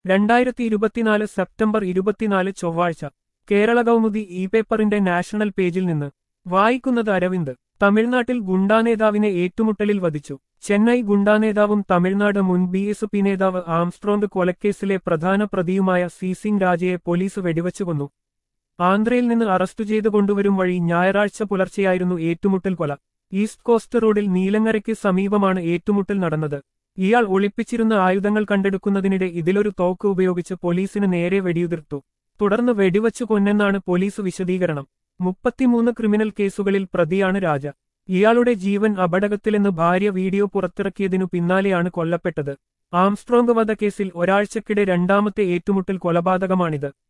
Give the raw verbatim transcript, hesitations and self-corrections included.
രണ്ടായിരത്തി ഇരുപത്തിനാല് സെപ്റ്റംബർ ഇരുപത്തിനാല് ചൊവ്വാഴ്ച കേരള കൗമുദി ഇ പേപ്പറിന്റെ നാഷണൽ പേജിൽ നിന്ന് വായിക്കുന്നത് അരവിന്ദ്. തമിഴ്നാട്ടിൽ ഗുണ്ടാനേതാവിനെ ഏറ്റുമുട്ടലിൽ വധിച്ചു. ചെന്നൈ ഗുണ്ടാനേതാവും തമിഴ്നാട് മുൻ ബി എസ് പി നേതാവ് ആംസ്ട്രോങ് കൊലക്കേസിലെ പ്രധാന പ്രതിയുമായ സി സിംഗ് രാജയെ പോലീസ് വെടിവച്ചു കൊന്നു. ആന്ധ്രയിൽ നിന്ന് അറസ്റ്റ് ചെയ്തു കൊണ്ടുവരും വഴി ഞായറാഴ്ച പുലർച്ചെയായിരുന്നു ഏറ്റുമുട്ടൽ കൊല. ഈസ്റ്റ് കോസ്റ്റ് റോഡിൽ നീലങ്ങരയ്ക്ക് സമീപമാണ് ഏറ്റുമുട്ടൽ നടന്നത്. ഇയാൾ ഒളിപ്പിച്ചിരുന്ന ആയുധങ്ങൾ കണ്ടെടുക്കുന്നതിനിടെ ഇതിലൊരു തോക്ക് ഉപയോഗിച്ച് പോലീസിന് നേരെ വെടിയുതിർത്തു. തുടർന്ന് വെടിവച്ചു കൊന്നെന്നാണ് പോലീസ് വിശദീകരണം. മുപ്പത്തിമൂന്ന് ക്രിമിനൽ കേസുകളിൽ പ്രതിയാണ് രാജ. ഇയാളുടെ ജീവൻ അപകടത്തിലെന്ന് ഭാര്യ വീഡിയോ പുറത്തിറക്കിയതിനു പിന്നാലെയാണ് കൊല്ലപ്പെട്ടത്. ആംസ്ട്രോങ് വധക്കേസിൽ ഒരാഴ്ചക്കിടെ രണ്ടാമത്തെ ഏറ്റുമുട്ടൽ കൊലപാതകമാണിത്.